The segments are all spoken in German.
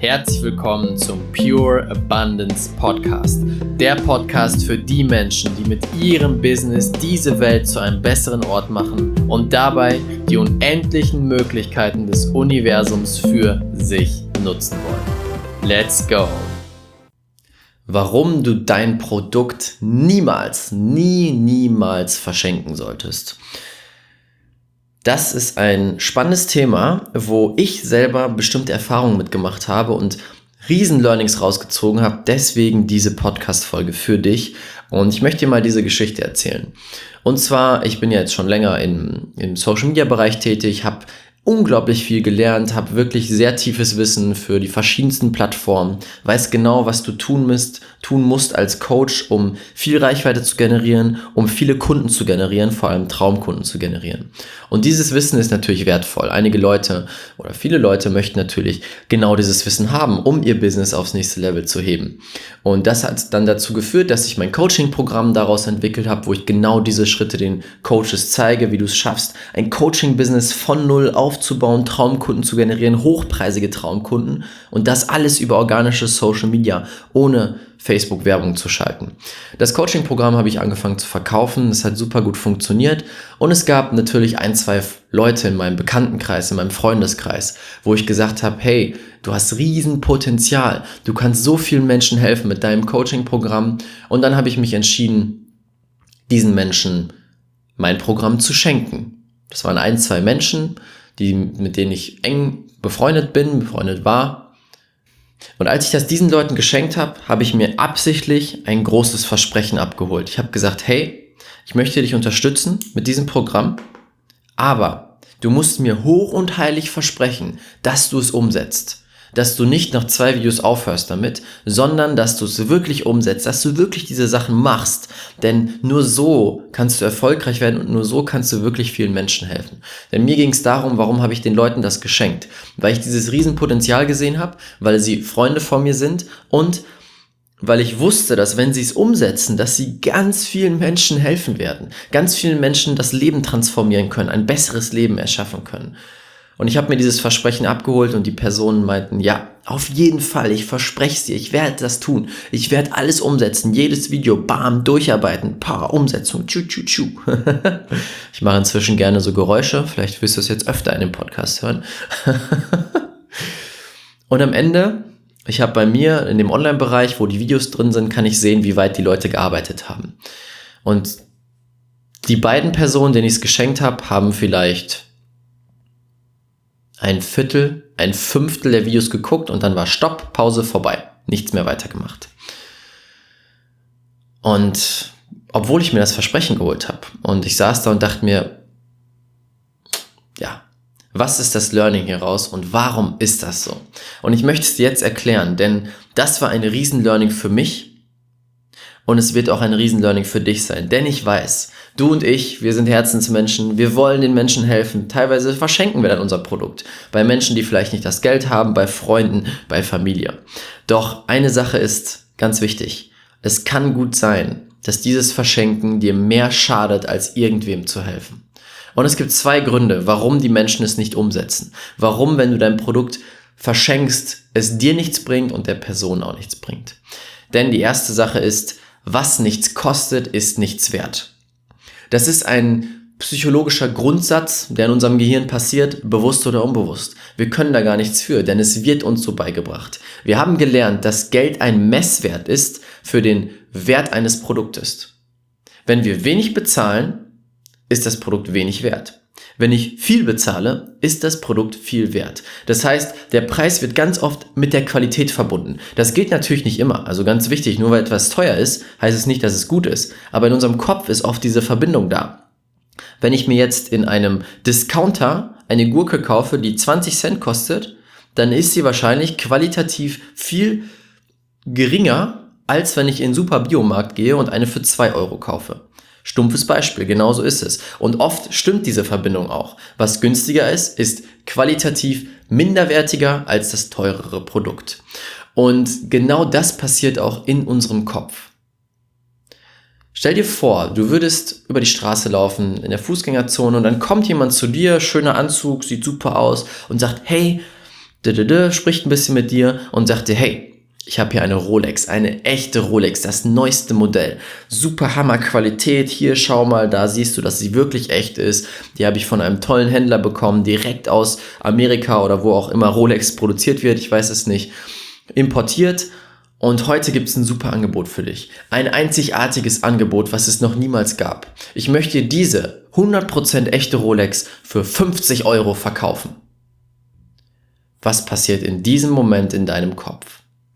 Herzlich willkommen zum Pure Abundance Podcast. Der Podcast für die Menschen, die mit ihrem Business diese Welt zu einem besseren Ort machen und dabei die unendlichen Möglichkeiten des Universums für sich nutzen wollen. Let's go! Warum du dein Produkt niemals verschenken solltest. Das ist ein spannendes Thema, wo ich selber bestimmte Erfahrungen mitgemacht habe und Riesen-Learnings rausgezogen habe. Deswegen diese Podcast-Folge für dich. Und ich möchte dir mal diese Geschichte erzählen. Und zwar, ich bin ja jetzt schon länger im Social-Media-Bereich tätig, habe unglaublich viel gelernt, habe wirklich sehr tiefes Wissen für die verschiedensten Plattformen, weiß genau, was du tun musst als Coach, um viel Reichweite zu generieren, um viele Kunden zu generieren, vor allem Traumkunden zu generieren. Und dieses Wissen ist natürlich wertvoll. Einige Leute oder viele Leute möchten natürlich genau dieses Wissen haben, um ihr Business aufs nächste Level zu heben. Und das hat dann dazu geführt, dass ich mein Coaching-Programm daraus entwickelt habe, wo ich genau diese Schritte den Coaches zeige, wie du es schaffst, ein Coaching-Business von null aufzubauen, Traumkunden zu generieren, hochpreisige Traumkunden und das alles über organische Social Media, ohne Facebook-Werbung zu schalten. Das Coaching-Programm habe ich angefangen zu verkaufen, das hat super gut funktioniert und es gab natürlich 1-2 Leute in meinem Bekanntenkreis, in meinem Freundeskreis, wo ich gesagt habe, hey, du hast riesen Potenzial, du kannst so vielen Menschen helfen mit deinem Coaching-Programm und dann habe ich mich entschieden, diesen Menschen mein Programm zu schenken. Das waren 1-2 Menschen, mit denen ich eng befreundet war. Und als ich das diesen Leuten geschenkt habe, habe ich mir absichtlich ein großes Versprechen abgeholt. Ich habe gesagt, hey, ich möchte dich unterstützen mit diesem Programm, aber du musst mir hoch und heilig versprechen, dass du es umsetzt. Dass du nicht nach 2 Videos aufhörst damit, sondern dass du es wirklich umsetzt, dass du wirklich diese Sachen machst. Denn nur so kannst du erfolgreich werden und nur so kannst du wirklich vielen Menschen helfen. Denn mir ging es darum, warum habe ich den Leuten das geschenkt? Weil ich dieses Riesenpotenzial gesehen habe, weil sie Freunde von mir sind und weil ich wusste, dass wenn sie es umsetzen, dass sie ganz vielen Menschen helfen werden. Ganz vielen Menschen das Leben transformieren können, ein besseres Leben erschaffen können. Und ich habe mir dieses Versprechen abgeholt und die Personen meinten, ja, auf jeden Fall, ich verspreche es dir, ich werde das tun. Ich werde alles umsetzen, jedes Video, bam, durcharbeiten, Umsetzung, tschu. Ich mache inzwischen gerne so Geräusche, vielleicht wirst du es jetzt öfter in dem Podcast hören. Und am Ende, ich habe bei mir in dem Online-Bereich, wo die Videos drin sind, kann ich sehen, wie weit die Leute gearbeitet haben. Und die beiden Personen, denen ich es geschenkt habe, haben vielleicht ein Fünftel der Videos geguckt und dann war Stopp, Pause, vorbei. Nichts mehr weitergemacht. Und obwohl ich mir das Versprechen geholt habe und ich saß da und dachte mir, ja, was ist das Learning hier raus und warum ist das so? Und ich möchte es dir jetzt erklären, denn das war ein Riesen-Learning für mich. Und es wird auch ein Riesen-Learning für dich sein, denn ich weiß, du und ich, wir sind Herzensmenschen, wir wollen den Menschen helfen, teilweise verschenken wir dann unser Produkt, bei Menschen, die vielleicht nicht das Geld haben, bei Freunden, bei Familie. Doch eine Sache ist ganz wichtig, es kann gut sein, dass dieses Verschenken dir mehr schadet, als irgendwem zu helfen. Und es gibt 2 Gründe, warum die Menschen es nicht umsetzen, warum, wenn du dein Produkt verschenkst, es dir nichts bringt und der Person auch nichts bringt. Denn die erste Sache ist, was nichts kostet, ist nichts wert. Das ist ein psychologischer Grundsatz, der in unserem Gehirn passiert, bewusst oder unbewusst. Wir können da gar nichts für, denn es wird uns so beigebracht. Wir haben gelernt, dass Geld ein Messwert ist für den Wert eines Produktes. Wenn wir wenig bezahlen, ist das Produkt wenig wert. Wenn ich viel bezahle, ist das Produkt viel wert. Das heißt, der Preis wird ganz oft mit der Qualität verbunden. Das gilt natürlich nicht immer. Also ganz wichtig, nur weil etwas teuer ist, heißt es nicht, dass es gut ist. Aber in unserem Kopf ist oft diese Verbindung da. Wenn ich mir jetzt in einem Discounter eine Gurke kaufe, die 20 Cent kostet, dann ist sie wahrscheinlich qualitativ viel geringer, als wenn ich in den Super-Biomarkt gehe und eine für 2 Euro kaufe. Stumpfes Beispiel, genauso ist es. Und oft stimmt diese Verbindung auch. Was günstiger ist, ist qualitativ minderwertiger als das teurere Produkt. Und genau das passiert auch in unserem Kopf. Stell dir vor, du würdest über die Straße laufen, in der Fußgängerzone und dann kommt jemand zu dir, schöner Anzug, sieht super aus und sagt, hey, spricht ein bisschen mit dir und sagt dir, hey, ich habe hier eine Rolex, eine echte Rolex, das neueste Modell. Super Hammerqualität, hier schau mal, da siehst du, dass sie wirklich echt ist. Die habe ich von einem tollen Händler bekommen, direkt aus Amerika oder wo auch immer Rolex produziert wird, ich weiß es nicht, importiert. Und heute gibt es ein super Angebot für dich. Ein einzigartiges Angebot, was es noch niemals gab. Ich möchte diese 100% echte Rolex für 50 € verkaufen. Was passiert in diesem Moment in deinem Kopf?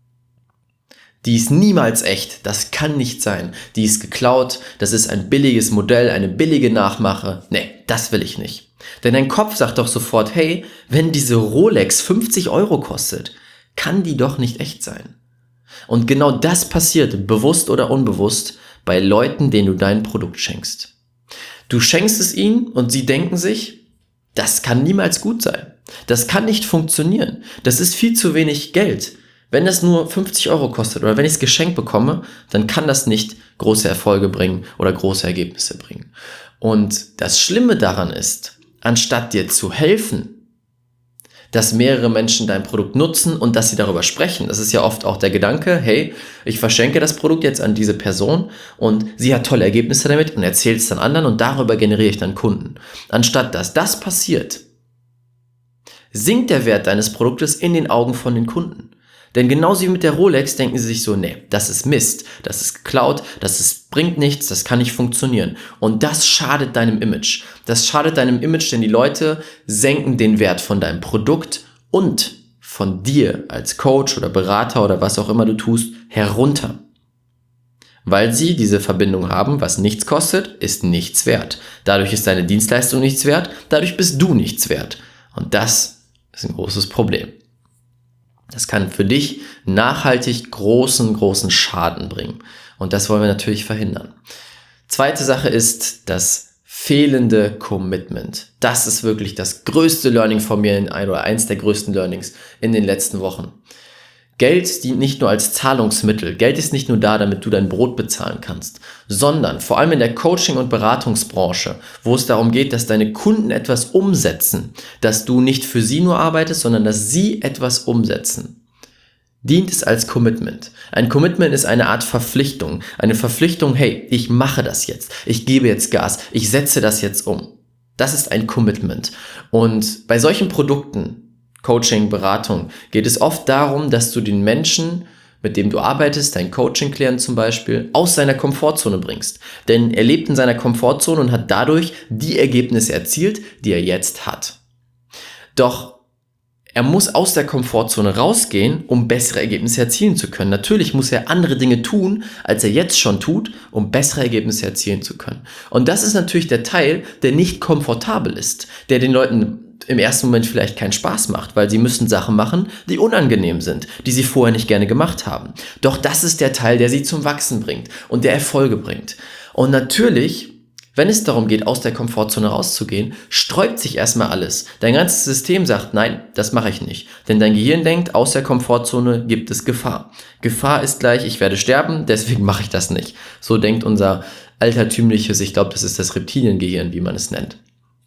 Die ist niemals echt, das kann nicht sein. Die ist geklaut, das ist ein billiges Modell, eine billige Nachmache. Nee, das will ich nicht. Denn dein Kopf sagt doch sofort, hey, wenn diese Rolex 50 € kostet, kann die doch nicht echt sein. Und genau das passiert, bewusst oder unbewusst, bei Leuten, denen du dein Produkt schenkst. Du schenkst es ihnen und sie denken sich, das kann niemals gut sein. Das kann nicht funktionieren. Das ist viel zu wenig Geld. Wenn das nur 50 € kostet oder wenn ich es geschenkt bekomme, dann kann das nicht große Erfolge bringen oder große Ergebnisse bringen. Und das Schlimme daran ist, anstatt dir zu helfen, dass mehrere Menschen dein Produkt nutzen und dass sie darüber sprechen. Das ist ja oft auch der Gedanke, hey, ich verschenke das Produkt jetzt an diese Person und sie hat tolle Ergebnisse damit und erzählt es dann anderen und darüber generiere ich dann Kunden. Anstatt dass das passiert, sinkt der Wert deines Produktes in den Augen von den Kunden. Denn genauso wie mit der Rolex denken sie sich so, nee, das ist Mist, das ist geklaut, bringt nichts, das kann nicht funktionieren. Und das schadet deinem Image. Das schadet deinem Image, denn die Leute senken den Wert von deinem Produkt und von dir als Coach oder Berater oder was auch immer du tust, herunter. Weil sie diese Verbindung haben, was nichts kostet, ist nichts wert. Dadurch ist deine Dienstleistung nichts wert, dadurch bist du nichts wert. Und das ist ein großes Problem. Das kann für dich nachhaltig großen Schaden bringen. Und das wollen wir natürlich verhindern. Zweite Sache ist das fehlende Commitment. Das ist wirklich das größte Learning von mir oder eins der größten Learnings in den letzten Wochen. Geld dient nicht nur als Zahlungsmittel. Geld ist nicht nur da, damit du dein Brot bezahlen kannst, sondern vor allem in der Coaching- und Beratungsbranche, wo es darum geht, dass deine Kunden etwas umsetzen, dass du nicht für sie nur arbeitest, sondern dass sie etwas umsetzen, dient es als Commitment. Ein Commitment ist eine Art Verpflichtung. Eine Verpflichtung, hey, ich mache das jetzt, ich gebe jetzt Gas, ich setze das jetzt um. Das ist ein Commitment. Und bei solchen Produkten, Coaching, Beratung, geht es oft darum, dass du den Menschen, mit dem du arbeitest, deinen Coaching-Klient zum Beispiel, aus seiner Komfortzone bringst. Denn er lebt in seiner Komfortzone und hat dadurch die Ergebnisse erzielt, die er jetzt hat. Doch er muss aus der Komfortzone rausgehen, um bessere Ergebnisse erzielen zu können. Natürlich muss er andere Dinge tun, als er jetzt schon tut, um bessere Ergebnisse erzielen zu können. Und das ist natürlich der Teil, der nicht komfortabel ist, der den Leuten im ersten Moment vielleicht keinen Spaß macht, weil sie müssen Sachen machen, die unangenehm sind, die sie vorher nicht gerne gemacht haben. Doch das ist der Teil, der sie zum Wachsen bringt und der Erfolge bringt. Und natürlich, wenn es darum geht, aus der Komfortzone rauszugehen, sträubt sich erstmal alles. Dein ganzes System sagt, nein, das mache ich nicht. Denn dein Gehirn denkt, aus der Komfortzone gibt es Gefahr. Gefahr ist gleich, ich werde sterben, deswegen mache ich das nicht. So denkt unser altertümliches, ich glaube, das ist das Reptiliengehirn, wie man es nennt.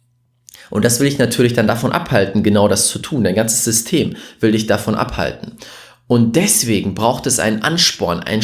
Und das will dich natürlich dann davon abhalten, genau das zu tun. Dein ganzes System will dich davon abhalten. Und deswegen braucht es einen Ansporn, ein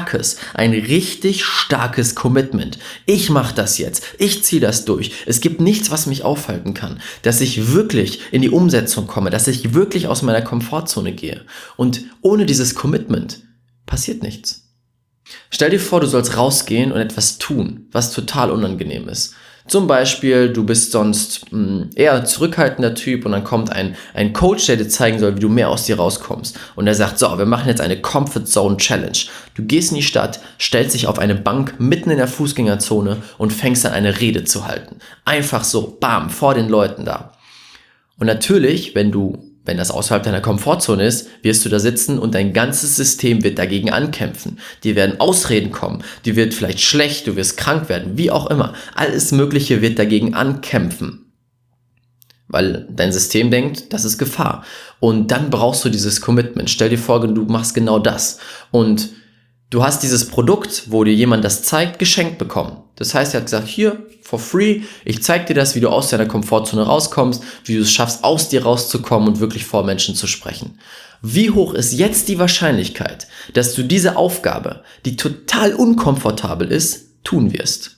richtig starkes Commitment. Ich mache das jetzt, ich ziehe das durch. Es gibt nichts, was mich aufhalten kann, dass ich wirklich in die Umsetzung komme, dass ich wirklich aus meiner Komfortzone gehe. Und ohne dieses Commitment passiert nichts. Stell dir vor, du sollst rausgehen und etwas tun, was total unangenehm ist. Zum Beispiel, du bist sonst eher ein zurückhaltender Typ und dann kommt ein Coach, der dir zeigen soll, wie du mehr aus dir rauskommst. Und der sagt, so, wir machen jetzt eine Comfort Zone Challenge. Du gehst in die Stadt, stellst dich auf eine Bank mitten in der Fußgängerzone und fängst an, eine Rede zu halten. Einfach so, bam, vor den Leuten da. Und natürlich, wenn das außerhalb deiner Komfortzone ist, wirst du da sitzen und dein ganzes System wird dagegen ankämpfen. Dir werden Ausreden kommen, dir wird vielleicht schlecht, du wirst krank werden, wie auch immer. Alles Mögliche wird dagegen ankämpfen, weil dein System denkt, das ist Gefahr. Und dann brauchst du dieses Commitment. Stell dir vor, du machst genau das. Und du hast dieses Produkt, wo dir jemand das zeigt, geschenkt bekommen. Das heißt, er hat gesagt, hier, For free. Ich zeige dir das, wie du aus deiner Komfortzone rauskommst, wie du es schaffst, aus dir rauszukommen und wirklich vor Menschen zu sprechen. Wie hoch ist jetzt die Wahrscheinlichkeit, dass du diese Aufgabe, die total unkomfortabel ist, tun wirst?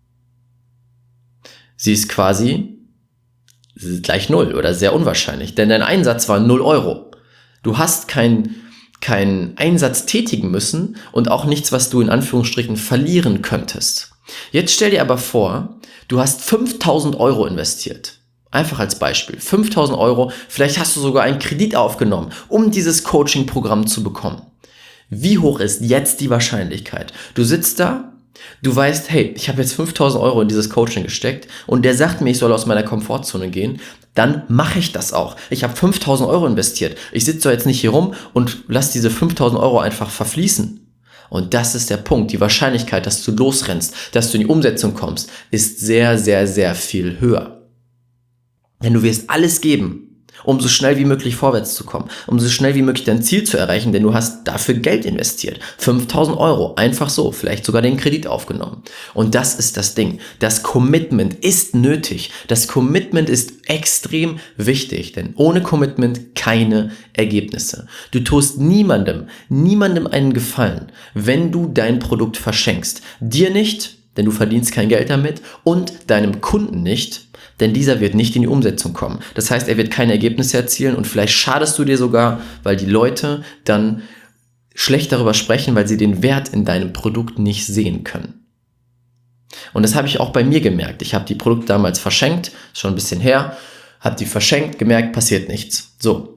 Sie ist quasi gleich 0 oder sehr unwahrscheinlich, denn dein Einsatz war 0 Euro. Du hast keinen Einsatz tätigen müssen und auch nichts, was du in Anführungsstrichen verlieren könntest. Jetzt stell dir aber vor, du hast 5.000 Euro investiert. Einfach als Beispiel. 5.000 Euro, vielleicht hast du sogar einen Kredit aufgenommen, um dieses Coaching-Programm zu bekommen. Wie hoch ist jetzt die Wahrscheinlichkeit? Du sitzt da, du weißt, hey, ich habe jetzt 5.000 Euro in dieses Coaching gesteckt und der sagt mir, ich soll aus meiner Komfortzone gehen, dann mache ich das auch. Ich habe 5.000 Euro investiert. Ich sitze jetzt nicht hier rum und lasse diese 5.000 Euro einfach verfließen. Und das ist der Punkt. Die Wahrscheinlichkeit, dass du losrennst, dass du in die Umsetzung kommst, ist sehr, sehr, sehr viel höher. Denn du wirst alles geben, um so schnell wie möglich vorwärts zu kommen, um so schnell wie möglich dein Ziel zu erreichen, denn du hast dafür Geld investiert. 5.000 Euro, einfach so, vielleicht sogar den Kredit aufgenommen. Und das ist das Ding. Das Commitment ist nötig. Das Commitment ist extrem wichtig, denn ohne Commitment keine Ergebnisse. Du tust niemandem einen Gefallen, wenn du dein Produkt verschenkst. Dir nicht, denn du verdienst kein Geld damit, und deinem Kunden nicht, denn dieser wird nicht in die Umsetzung kommen. Das heißt, er wird keine Ergebnisse erzielen und vielleicht schadest du dir sogar, weil die Leute dann schlecht darüber sprechen, weil sie den Wert in deinem Produkt nicht sehen können. Und das habe ich auch bei mir gemerkt. Ich habe die Produkte damals verschenkt, schon ein bisschen her, habe die verschenkt, gemerkt, passiert nichts. So.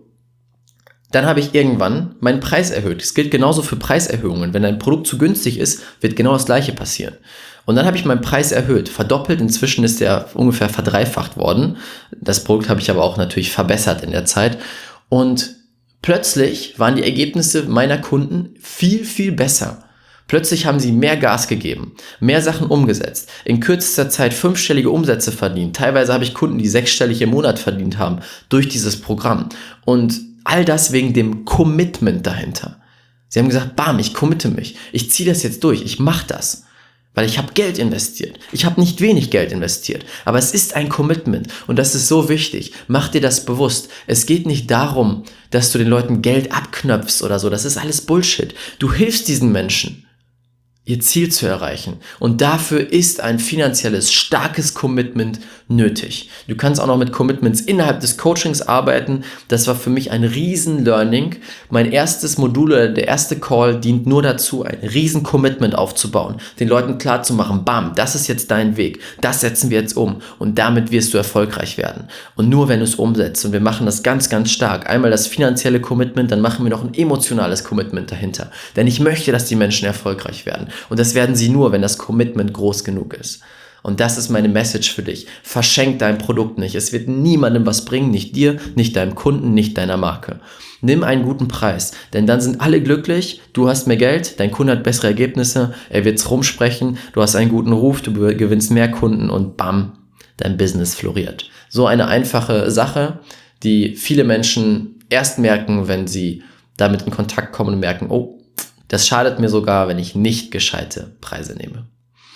Dann habe ich irgendwann meinen Preis erhöht. Es gilt genauso für Preiserhöhungen. Wenn dein Produkt zu günstig ist, wird genau das Gleiche passieren. Und dann habe ich meinen Preis erhöht, verdoppelt. Inzwischen ist der ungefähr verdreifacht worden. Das Produkt habe ich aber auch natürlich verbessert in der Zeit. Und plötzlich waren die Ergebnisse meiner Kunden viel, viel besser. Plötzlich haben sie mehr Gas gegeben, mehr Sachen umgesetzt, in kürzester Zeit 5-stellige Umsätze verdient. Teilweise habe ich Kunden, die 6-stellig im Monat verdient haben durch dieses Programm. Und all das wegen dem Commitment dahinter. Sie haben gesagt, bam, ich committe mich. Ich ziehe das jetzt durch, ich mache das. Weil ich habe Geld investiert. Ich habe nicht wenig Geld investiert. Aber es ist ein Commitment. Und das ist so wichtig. Mach dir das bewusst. Es geht nicht darum, dass du den Leuten Geld abknöpfst oder so. Das ist alles Bullshit. Du hilfst diesen Menschen, ihr Ziel zu erreichen. Und dafür ist ein finanzielles, starkes Commitment nötig. Du kannst auch noch mit Commitments innerhalb des Coachings arbeiten. Das war für mich ein Riesen-Learning. Mein erstes Modul oder der erste Call dient nur dazu, ein Riesen-Commitment aufzubauen, den Leuten klarzumachen, bam, das ist jetzt dein Weg, das setzen wir jetzt um und damit wirst du erfolgreich werden. Und nur wenn du es umsetzt, und wir machen das ganz, ganz stark, einmal das finanzielle Commitment, dann machen wir noch ein emotionales Commitment dahinter. Denn ich möchte, dass die Menschen erfolgreich werden. Und das werden sie nur, wenn das Commitment groß genug ist. Und das ist meine Message für dich. Verschenk dein Produkt nicht. Es wird niemandem was bringen, nicht dir, nicht deinem Kunden, nicht deiner Marke. Nimm einen guten Preis, denn dann sind alle glücklich, du hast mehr Geld, dein Kunde hat bessere Ergebnisse, er wird's rumsprechen, du hast einen guten Ruf, du gewinnst mehr Kunden und bam, dein Business floriert. So eine einfache Sache, die viele Menschen erst merken, wenn sie damit in Kontakt kommen und merken, oh, das schadet mir sogar, wenn ich nicht gescheite Preise nehme.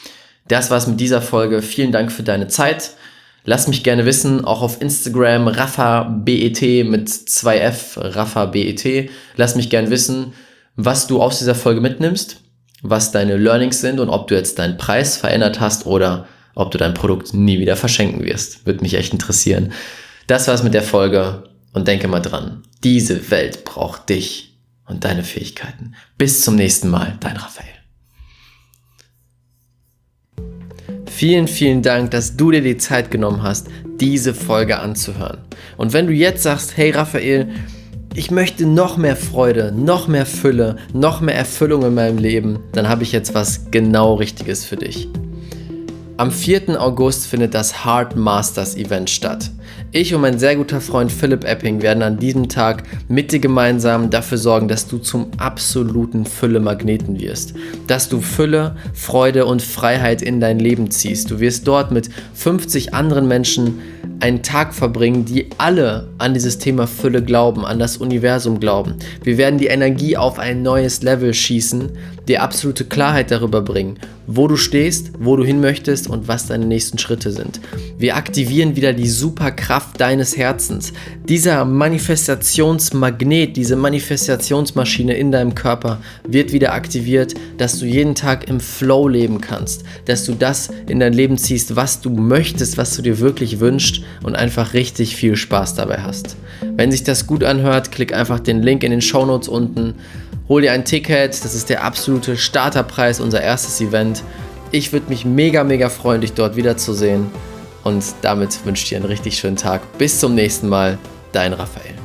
Das war's mit dieser Folge. Vielen Dank für deine Zeit. Lass mich gerne wissen, auch auf Instagram, RaffaBET mit 2F, RaffaBET. Lass mich gerne wissen, was du aus dieser Folge mitnimmst, was deine Learnings sind und ob du jetzt deinen Preis verändert hast oder ob du dein Produkt nie wieder verschenken wirst. Würde mich echt interessieren. Das war's mit der Folge und denke mal dran, diese Welt braucht dich und deine Fähigkeiten. Bis zum nächsten Mal, dein Raphael. Vielen, vielen Dank, dass du dir die Zeit genommen hast, diese Folge anzuhören. Und wenn du jetzt sagst, hey Raphael, ich möchte noch mehr Freude, noch mehr Fülle, noch mehr Erfüllung in meinem Leben, dann habe ich jetzt was genau Richtiges für dich. Am 4. August findet das Heart Masters Event statt. Ich und mein sehr guter Freund Philipp Epping werden an diesem Tag mit dir gemeinsam dafür sorgen, dass du zum absoluten Fülle-Magneten wirst. Dass du Fülle, Freude und Freiheit in dein Leben ziehst. Du wirst dort mit 50 anderen Menschen einen Tag verbringen, die alle an dieses Thema Fülle glauben, an das Universum glauben. Wir werden die Energie auf ein neues Level schießen, dir absolute Klarheit darüber bringen, wo du stehst, wo du hin möchtest und was deine nächsten Schritte sind. Wir aktivieren wieder die Superkraft deines Herzens. Dieser Manifestationsmagnet, diese Manifestationsmaschine in deinem Körper wird wieder aktiviert, dass du jeden Tag im Flow leben kannst, dass du das in dein Leben ziehst, was du möchtest, was du dir wirklich wünschst und einfach richtig viel Spaß dabei hast. Wenn sich das gut anhört, klick einfach den Link in den Shownotes unten, hol dir ein Ticket, das ist der absolute Starterpreis, unser erstes Event. Ich würde mich mega, mega freuen, dich dort wiederzusehen und damit wünsche ich dir einen richtig schönen Tag. Bis zum nächsten Mal, dein Raphael.